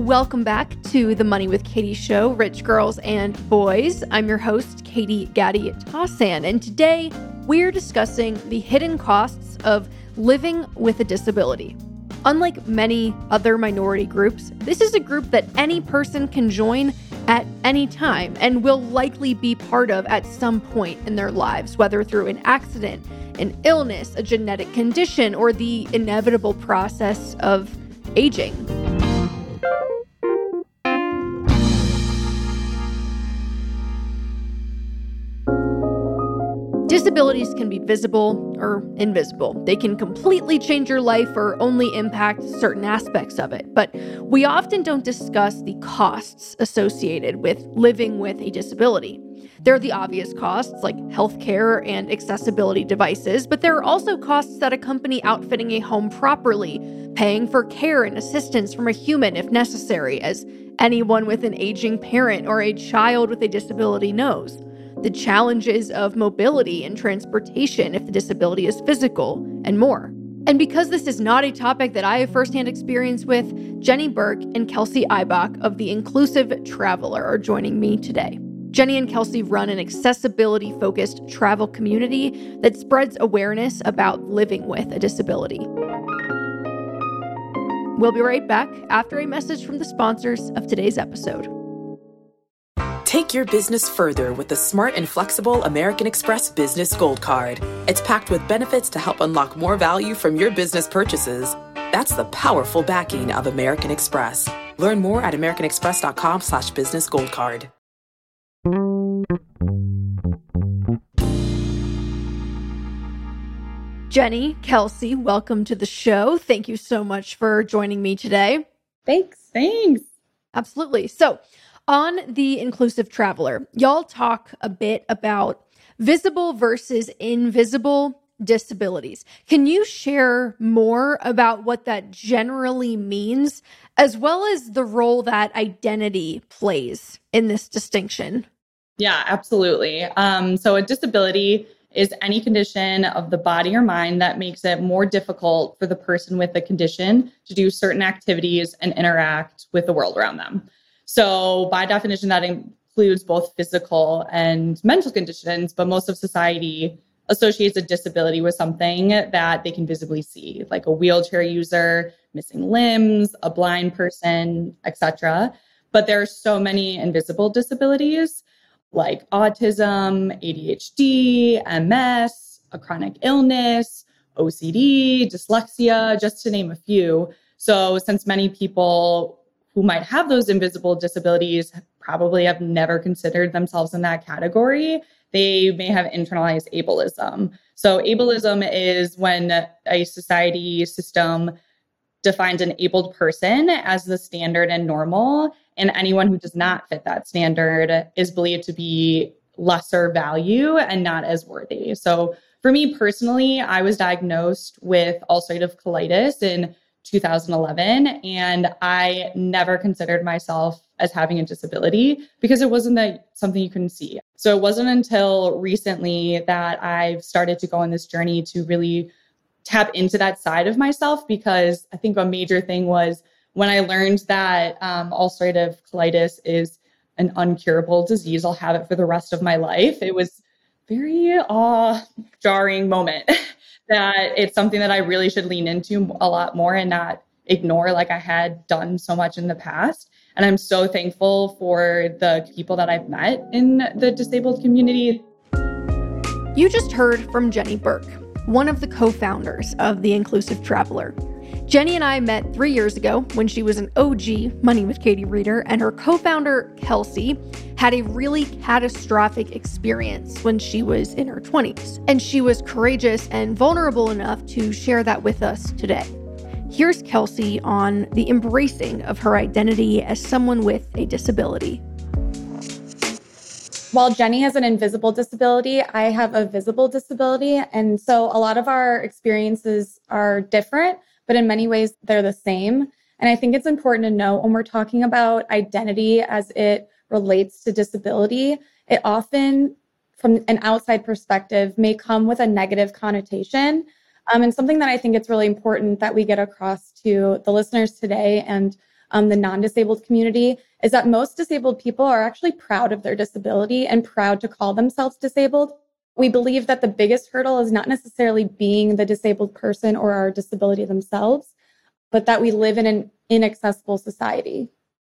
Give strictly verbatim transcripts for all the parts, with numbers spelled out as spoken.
Welcome back to the Money with Katie show, Rich Girls and Boys. I'm your host, Katie Gaddy Tassan, and today we're discussing the hidden costs of living with a disability. Unlike many other minority groups, this is a group that any person can join at any time and will likely be part of at some point in their lives, whether through an accident, an illness, a genetic condition, or the inevitable process of aging. Disabilities can be visible or invisible. They can completely change your life or only impact certain aspects of it. But we often don't discuss the costs associated with living with a disability. There are the obvious costs like healthcare and accessibility devices, but there are also costs that accompany outfitting a home properly, paying for care and assistance from a human if necessary, as anyone with an aging parent or a child with a disability knows. The challenges of mobility and transportation if the disability is physical, and more. And because this is not a topic that I have firsthand experience with, Jenny Burke and Kelsey Eibach of The Inclusive Traveler are joining me today. Jenny and Kelsey run an accessibility-focused travel community that spreads awareness about living with a disability. We'll be right back after a message from the sponsors of today's episode. Take your business further with the smart and flexible American Express Business Gold Card. It's packed with benefits to help unlock more value from your business purchases. That's the powerful backing of American Express. Learn more at americanexpress.com slash business gold card. Jenny, Kelsey, welcome to the show. Thank you so much for joining me today. Thanks. Thanks. Absolutely. So, on The Inclusive Traveler, y'all talk a bit about visible versus invisible disabilities. Can you share more about what that generally means, as well as the role that identity plays in this distinction? Yeah, absolutely. Um, so a disability is any condition of the body or mind that makes it more difficult for the person with the condition to do certain activities and interact with the world around them. So by definition, that includes both physical and mental conditions, but most of society associates a disability with something that they can visibly see, like a wheelchair user, missing limbs, a blind person, et cetera. But there are so many invisible disabilities like autism, A D H D, M S, a chronic illness, O C D, dyslexia, just to name a few. So since many people who might have those invisible disabilities probably have never considered themselves in that category, they may have internalized ableism. So ableism is when a society system defines an abled person as the standard and normal, and anyone who does not fit that standard is believed to be lesser value and not as worthy. So for me personally, I was diagnosed with ulcerative colitis in two thousand eleven, and I never considered myself as having a disability because it wasn't that something you couldn't see. So it wasn't until recently that I've started to go on this journey to really tap into that side of myself, because I think a major thing was when I learned that um, ulcerative colitis is an uncurable disease. I'll have it for the rest of my life. It was very uh, jarring moment. That it's something that I really should lean into a lot more and not ignore like I had done so much in the past. And I'm so thankful for the people that I've met in the disabled community. You just heard from Jenny Burke, one of the co-founders of The Inclusive Traveler. Jenny and I met three years ago when she was an O G Money with Katie reader, and her co-founder, Kelsey, had a really catastrophic experience when she was in her twenties. And she was courageous and vulnerable enough to share that with us today. Here's Kelsey on the embracing of her identity as someone with a disability. While Jenny has an invisible disability, I have a visible disability. And so a lot of our experiences are different, but in many ways they're the same. And I think it's important to note when we're talking about identity as it relates to disability, it often, from an outside perspective, may come with a negative connotation. Um, and something that I think it's really important that we get across to the listeners today and um, the non-disabled community, is that most disabled people are actually proud of their disability and proud to call themselves disabled. We believe that the biggest hurdle is not necessarily being the disabled person or our disability themselves, but that we live in an inaccessible society.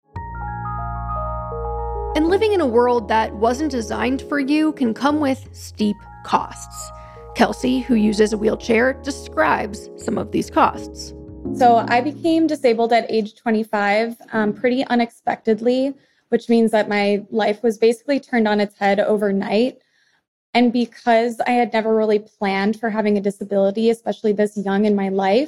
And living in a world that wasn't designed for you can come with steep costs. Kelsey, who uses a wheelchair, describes some of these costs. So I became disabled at age twenty-five um, pretty unexpectedly, which means that my life was basically turned on its head overnight. And because I had never really planned for having a disability, especially this young in my life,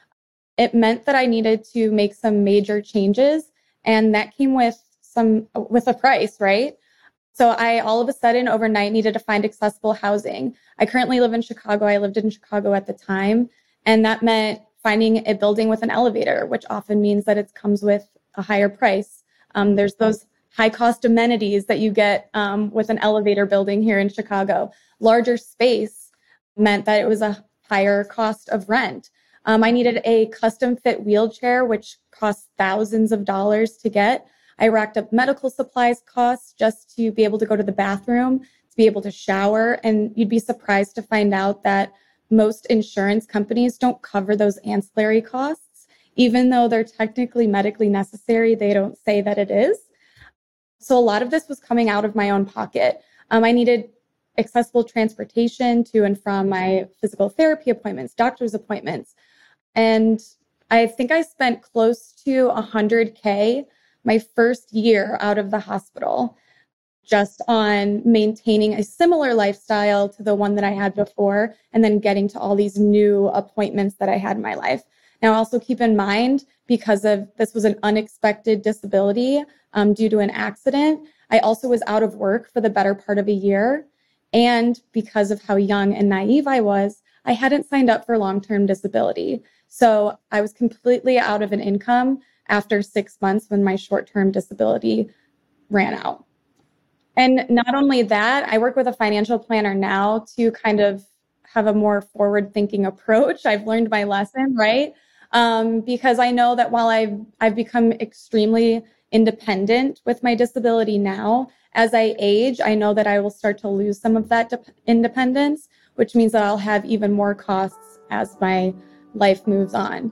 it meant that I needed to make some major changes. And that came with some, with a price, right? So I all of a sudden overnight needed to find accessible housing. I currently live in Chicago. I lived in Chicago at the time. And that meant finding a building with an elevator, which often means that it comes with a higher price. Um, there's those high cost amenities that you get um, with an elevator building here in Chicago. Larger space meant that it was a higher cost of rent. Um, I needed a custom fit wheelchair, which costs thousands of dollars to get. I racked up medical supplies costs just to be able to go to the bathroom, to be able to shower. And you'd be surprised to find out that most insurance companies don't cover those ancillary costs. Even though they're technically medically necessary, they don't say that it is. So a lot of this was coming out of my own pocket. Um, I needed accessible transportation to and from my physical therapy appointments, doctor's appointments. And I think I spent close to one hundred K my first year out of the hospital just on maintaining a similar lifestyle to the one that I had before, and then getting to all these new appointments that I had in my life. Now, also keep in mind, because of this was an unexpected disability um, due to an accident, I also was out of work for the better part of a year. And because of how young and naive I was, I hadn't signed up for long-term disability. So I was completely out of an income after six months when my short-term disability ran out. And not only that, I work with a financial planner now to kind of have a more forward-thinking approach. I've learned my lesson, right? Um, because I know that while I've, I've become extremely independent with my disability now, as I age, I know that I will start to lose some of that de- independence, which means that I'll have even more costs as my life moves on.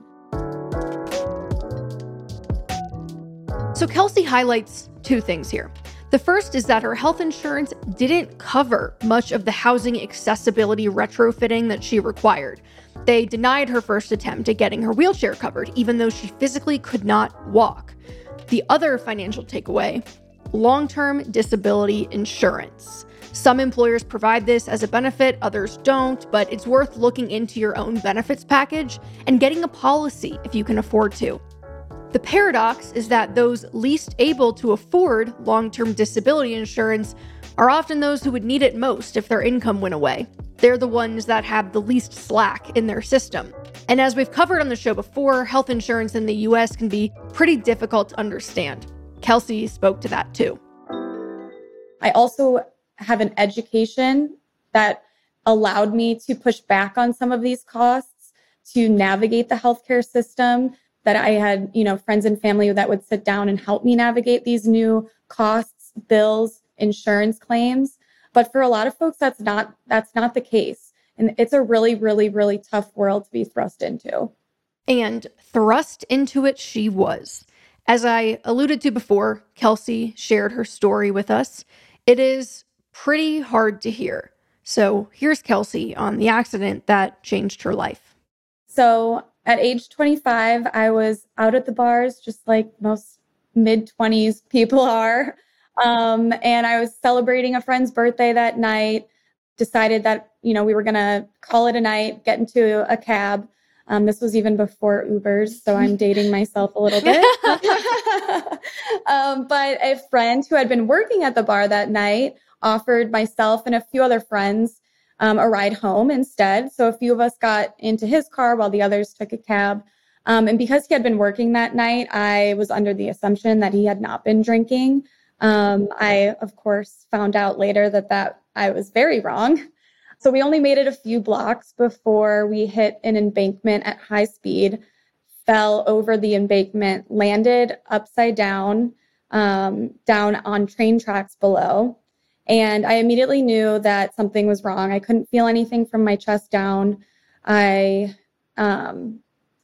So Kelsey highlights two things here. The first is that her health insurance didn't cover much of the housing accessibility retrofitting that she required. They denied her first attempt at getting her wheelchair covered, even though she physically could not walk. The other financial takeaway, long-term disability insurance. Some employers provide this as a benefit, others don't, but it's worth looking into your own benefits package and getting a policy if you can afford to. The paradox is that those least able to afford long-term disability insurance are often those who would need it most if their income went away. They're the ones that have the least slack in their system. And as we've covered on the show before, health insurance in the U S can be pretty difficult to understand. Kelsey spoke to that too. I also have an education that allowed me to push back on some of these costs, to navigate the healthcare system, that I had, you know, friends and family that would sit down and help me navigate these new costs, bills, insurance claims. But for a lot of folks, that's not, that's not the case. And it's a really, really, really tough world to be thrust into. And thrust into it she was. As I alluded to before, Kelsey shared her story with us. It is pretty hard to hear. So here's Kelsey on the accident that changed her life. So at age twenty-five, I was out at the bars, just like most mid-twenties people are. Um, and I was celebrating a friend's birthday that night, decided that, you know, we were going to call it a night, get into a cab. Um, this was even before Ubers, so I'm dating myself a little bit. um, but a friend who had been working at the bar that night offered myself and a few other friends um, a ride home instead. So a few of us got into his car while the others took a cab. Um, and because he had been working that night, I was under the assumption that he had not been drinking. Um, I, of course, found out later that, that I was very wrong. So we only made it a few blocks before we hit an embankment at high speed, fell over the embankment, landed upside down, um, down on train tracks below. And I immediately knew that something was wrong. I couldn't feel anything from my chest down. I, um,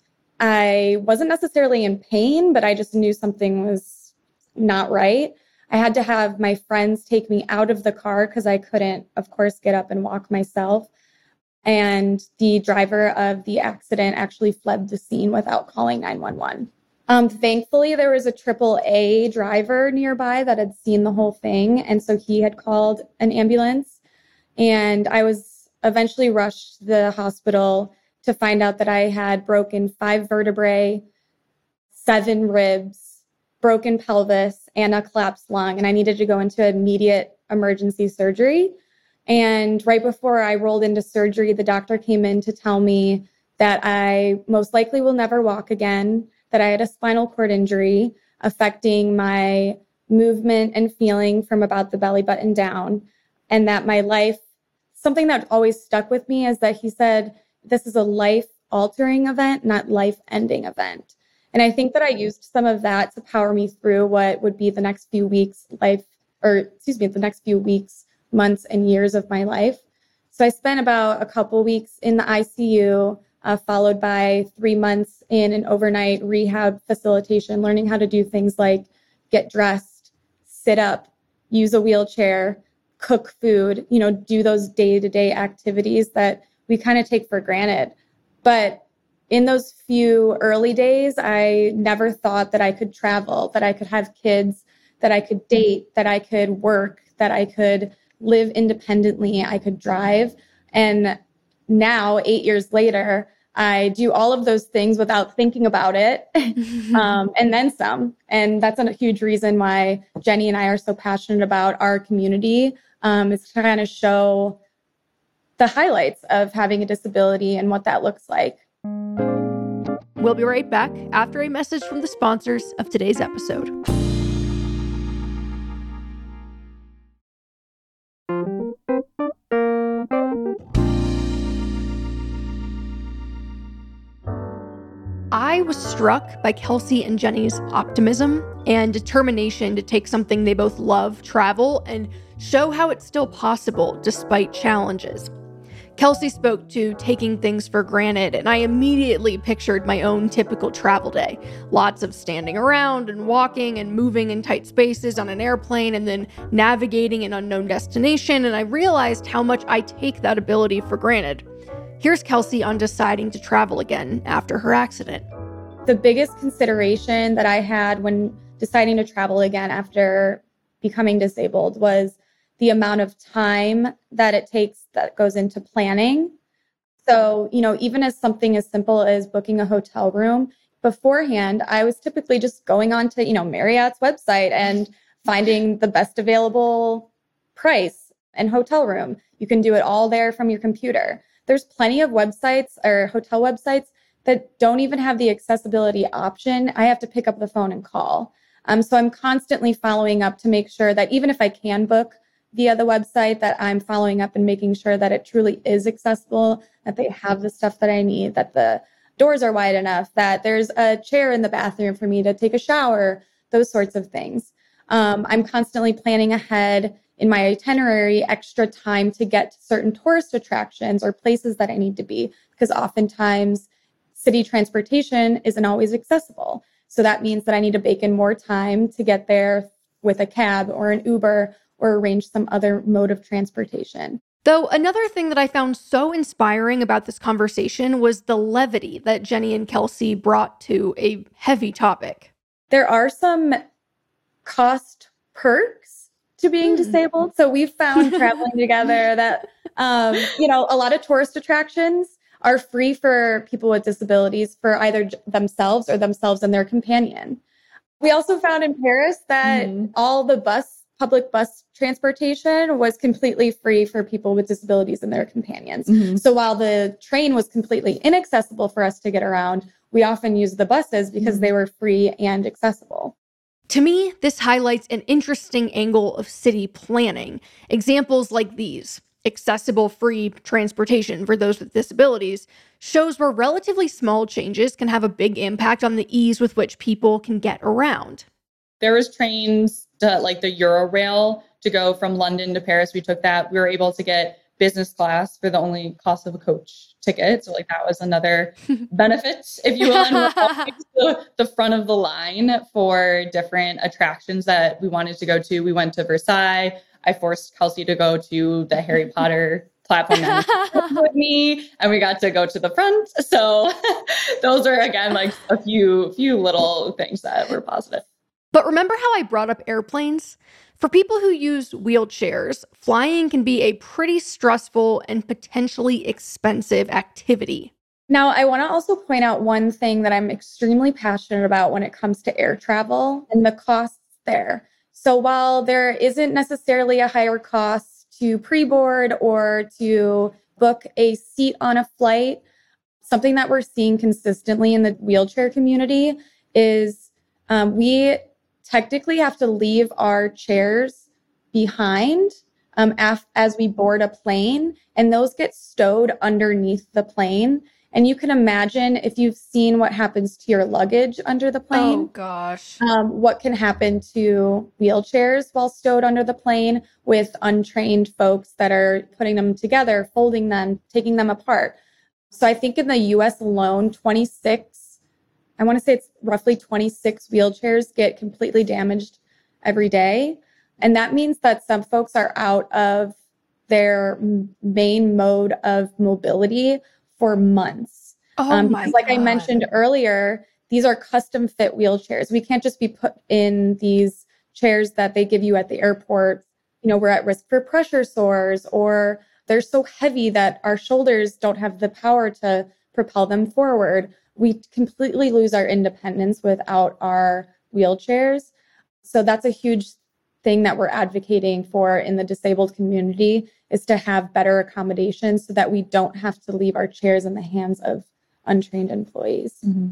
I wasn't necessarily in pain, but I just knew something was not right. I had to have my friends take me out of the car because I couldn't, of course, get up and walk myself. And the driver of the accident actually fled the scene without calling nine one one. Um, thankfully, there was a triple A driver nearby that had seen the whole thing. And so he had called an ambulance. And I was eventually rushed to the hospital to find out that I had broken five vertebrae, seven ribs, broken pelvis, and a collapsed lung. And I needed to go into immediate emergency surgery. And right before I rolled into surgery, the doctor came in to tell me that I most likely will never walk again, that I had a spinal cord injury affecting my movement and feeling from about the belly button down, and that my life, something that always stuck with me is that he said, this is a life-altering event, not life-ending event. And I think that I used some of that to power me through what would be the next few weeks life, or excuse me, the next few weeks, months, and years of my life. So I spent about a couple weeks in the I C U, uh, followed by three months in an overnight rehab facilitation, learning how to do things like get dressed, sit up, use a wheelchair, cook food, you know, do those day-to-day activities that we kind of take for granted. But in those few early days, I never thought that I could travel, that I could have kids, that I could date, that I could work, that I could live independently, I could drive. And now, eight years later, I do all of those things without thinking about it, um, and then some. And that's a huge reason why Jenny and I are so passionate about our community. Um, it's to kind of show the highlights of having a disability and what that looks like. We'll be right back after a message from the sponsors of today's episode. I was struck by Kelsey and Jenny's optimism and determination to take something they both love, travel, and show how it's still possible despite challenges. Kelsey spoke to taking things for granted, and I immediately pictured my own typical travel day. Lots of standing around and walking and moving in tight spaces on an airplane and then navigating an unknown destination, and I realized how much I take that ability for granted. Here's Kelsey on deciding to travel again after her accident. The biggest consideration that I had when deciding to travel again after becoming disabled was the amount of time that it takes that goes into planning. So, you know, even as something as simple as booking a hotel room beforehand, I was typically just going on to, you know, Marriott's website and finding the best available price and hotel room. You can do it all there from your computer. There's plenty of websites or hotel websites that don't even have the accessibility option. I have to pick up the phone and call. Um, so I'm constantly following up to make sure that even if I can book via the website, that I'm following up and making sure that it truly is accessible, that they have the stuff that I need, that the doors are wide enough, that there's a chair in the bathroom for me to take a shower, those sorts of things. Um, I'm constantly planning ahead in my itinerary extra time to get to certain tourist attractions or places that I need to be, because oftentimes city transportation isn't always accessible. So that means that I need to bake in more time to get there with a cab or an Uber or arrange some other mode of transportation. Though another thing that I found so inspiring about this conversation was the levity that Jenny and Kelsey brought to a heavy topic. There are some cost perks to being mm. disabled. So we've found traveling together that, um, you know, a lot of tourist attractions are free for people with disabilities for either themselves or themselves and their companion. We also found in Paris that mm. all the bus public bus transportation was completely free for people with disabilities and their companions. Mm-hmm. So while the train was completely inaccessible for us to get around, we often used the buses because mm-hmm. they were free and accessible. To me, this highlights an interesting angle of city planning. Examples like these. accessible free transportation for those with disabilities, shows where relatively small changes can have a big impact on the ease with which people can get around. There was trains to, like the Eurail to go from London to Paris. We took that. We were able to get business class for the only cost of a coach ticket. So like that was another benefit, if you will. And we're always the, the front of the line for different attractions that we wanted to go to. We went to Versailles. I forced Kelsey to go to the Harry Potter platform with me, and we got to go to the front. So those are, again, like a few, few little things that were positive. But remember how I brought up airplanes? For people who use wheelchairs, flying can be a pretty stressful and potentially expensive activity. Now, I want to also point out one thing that I'm extremely passionate about when it comes to air travel and the costs there. So while there isn't necessarily a higher cost to pre-board or to book a seat on a flight, something that we're seeing consistently in the wheelchair community is um, we technically have to leave our chairs behind um, af- as we board a plane, and those get stowed underneath the plane. And you can imagine if you've seen what happens to your luggage under the plane. Oh, gosh. Um, what can happen to wheelchairs while stowed under the plane with untrained folks that are putting them together, folding them, taking them apart. So I think in the U S alone, twenty-six, I want to say it's roughly twenty-six wheelchairs get completely damaged every day. And that means that some folks are out of their main mode of mobility for months. Oh um, my because like God. I mentioned earlier, these are custom fit wheelchairs. We can't just be put in these chairs that they give you at the airport. You know, we're at risk for pressure sores, or they're so heavy that our shoulders don't have the power to propel them forward. We completely lose our independence without our wheelchairs. So that's a huge thing that we're advocating for in the disabled community, is to have better accommodations so that we don't have to leave our chairs in the hands of untrained employees. Mm-hmm.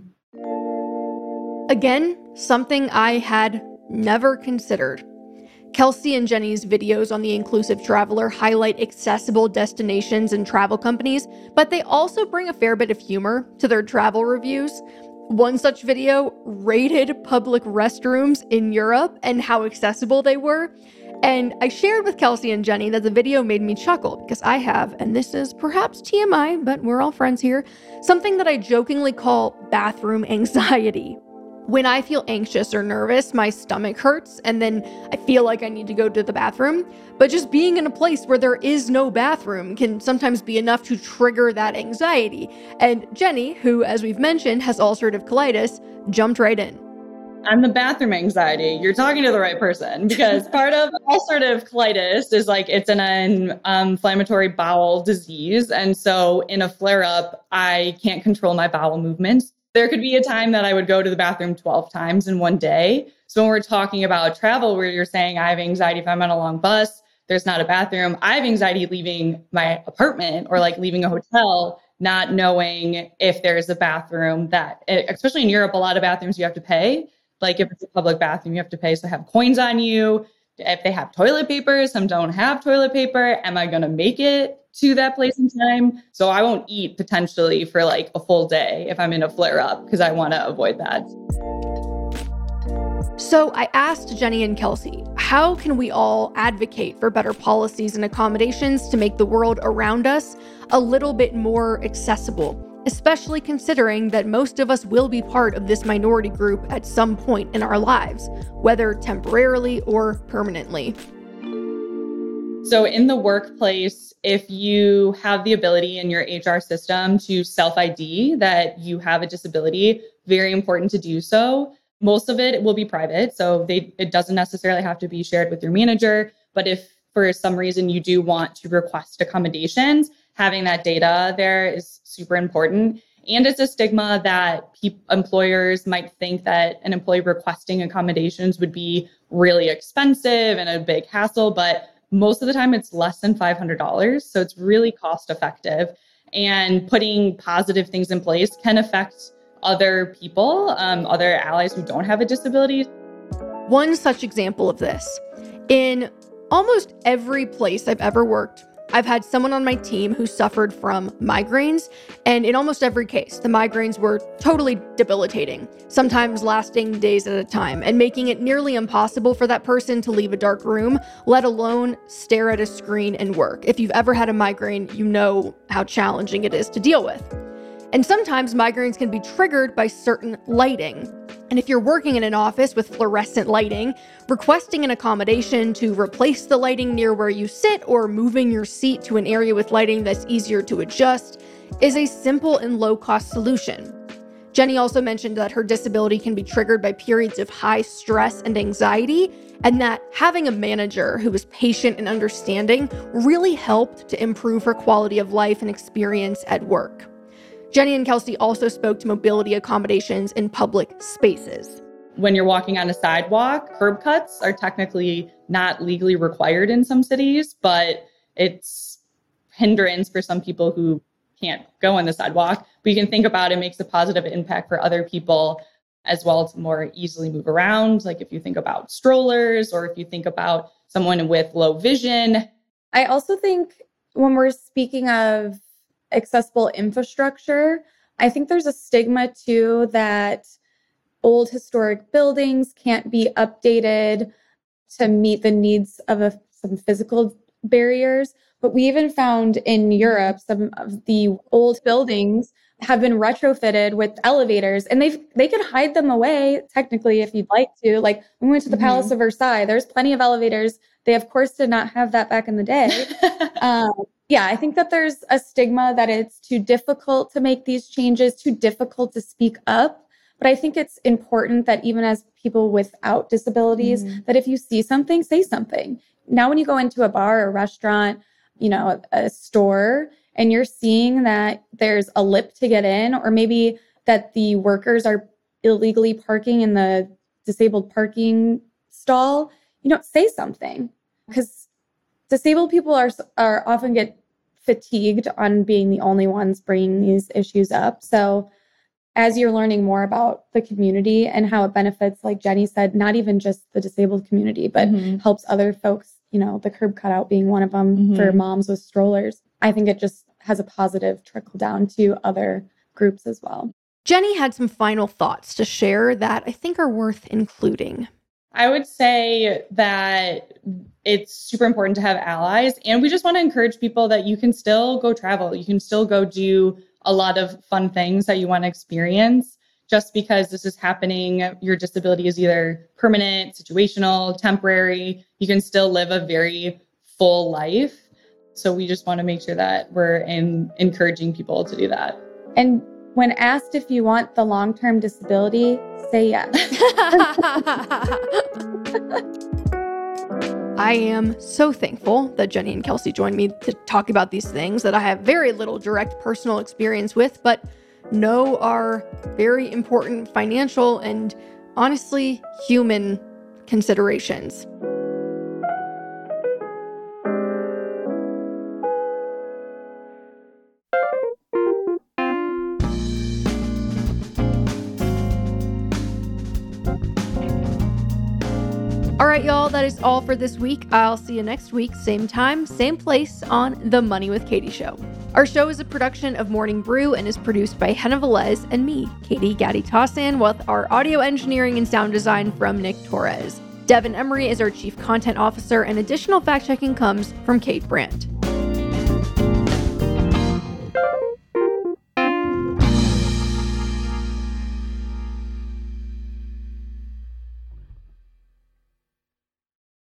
Again, something I had never considered. Kelsey and Jenny's videos on The Inclusive Traveler highlight accessible destinations and travel companies, but they also bring a fair bit of humor to their travel reviews. One such video rated public restrooms in Europe and how accessible they were. And I shared with Kelsey and Jenny that the video made me chuckle because I have, and this is perhaps T M I, but we're all friends here, something that I jokingly call bathroom anxiety. When I feel anxious or nervous, my stomach hurts, and then I feel like I need to go to the bathroom. But just being in a place where there is no bathroom can sometimes be enough to trigger that anxiety. And Jenny, who, as we've mentioned, has ulcerative colitis, jumped right in. I'm the bathroom anxiety. You're talking to the right person, because part of ulcerative colitis is like it's an um, inflammatory bowel disease. And so in a flare-up, I can't control my bowel movements. There could be a time that I would go to the bathroom twelve times in one day. So when we're talking about travel, where you're saying I have anxiety if I'm on a long bus, there's not a bathroom. I have anxiety leaving my apartment or like leaving a hotel, not knowing if there's a bathroom that, especially in Europe, a lot of bathrooms you have to pay. Like if it's a public bathroom, you have to pay. So have coins on you. If they have toilet paper, some don't have toilet paper. Am I going to make it to that place in time? So I won't eat potentially for like a full day if I'm in a flare up, because I want to avoid that. So I asked Jenny and Kelsey, how can we all advocate for better policies and accommodations to make the world around us a little bit more accessible? Especially considering that most of us will be part of this minority group at some point in our lives, whether temporarily or permanently. So in the workplace, if you have the ability in your H R system to self-I D that you have a disability, very important to do so. Most of it will be private, so they, it doesn't necessarily have to be shared with your manager. But if for some reason you do want to request accommodations, having that data there is super important. And it's a stigma that pe- employers might think that an employee requesting accommodations would be really expensive and a big hassle, but most of the time it's less than five hundred dollars. So it's really cost effective. And putting positive things in place can affect other people, um, other allies who don't have a disability. One such example of this, in almost every place I've ever worked, I've had someone on my team who suffered from migraines, and in almost every case, the migraines were totally debilitating, sometimes lasting days at a time, and making it nearly impossible for that person to leave a dark room, let alone stare at a screen and work. If you've ever had a migraine, you know how challenging it is to deal with. And sometimes migraines can be triggered by certain lighting. And if you're working in an office with fluorescent lighting, requesting an accommodation to replace the lighting near where you sit or moving your seat to an area with lighting that's easier to adjust is a simple and low-cost solution. Jenny also mentioned that her disability can be triggered by periods of high stress and anxiety, and that having a manager who was patient and understanding really helped to improve her quality of life and experience at work. Jenny and Kelsey also spoke to mobility accommodations in public spaces. When you're walking on a sidewalk, curb cuts are technically not legally required in some cities, but it's hindrance for some people who can't go on the sidewalk. But you can think about it makes a positive impact for other people as well to more easily move around. Like if you think about strollers or if you think about someone with low vision. I also think when we're speaking of accessible infrastructure, I think there's a stigma too that old historic buildings can't be updated to meet the needs of a, some physical barriers. But we even found in Europe, some of the old buildings have been retrofitted with elevators, and they they can hide them away technically if you'd like to. Like when we went to the mm-hmm. Palace of Versailles, there's plenty of elevators. They of course did not have that back in the day. um, Yeah, I think that there's a stigma that it's too difficult to make these changes, too difficult to speak up. But I think it's important that even as people without disabilities, mm-hmm. that if you see something, say something. Now, when you go into a bar or a restaurant, you know, a, a store, and you're seeing that there's a lip to get in, or maybe that the workers are illegally parking in the disabled parking stall, you know, say something. Because disabled people are are often get fatigued on being the only ones bringing these issues up. So as you're learning more about the community and how it benefits, like Jenny said, not even just the disabled community, but mm-hmm. helps other folks, you know, the curb cutout being one of them mm-hmm. for moms with strollers. I think it just has a positive trickle down to other groups as well. Jenny had some final thoughts to share that I think are worth including. I would say that it's super important to have allies. And we just want to encourage people that you can still go travel. You can still go do a lot of fun things that you want to experience. Just because this is happening, your disability is either permanent, situational, temporary. You can still live a very full life. So we just want to make sure that we're in, encouraging people to do that. And when asked if you want the long-term disability, say yes. I am so thankful that Jenny and Kelsey joined me to talk about these things that I have very little direct personal experience with, but know are very important financial and honestly human considerations. All right, y'all, that is all for this week. I'll see you next week, same time, same place on The Money with Katie Show. Our show is a production of Morning Brew and is produced by Henna Velez and me, Katie Gatti-Tassan, with our audio engineering and sound design from Nick Torres. Devin Emery is our chief content officer, and additional fact-checking comes from Kate Brandt.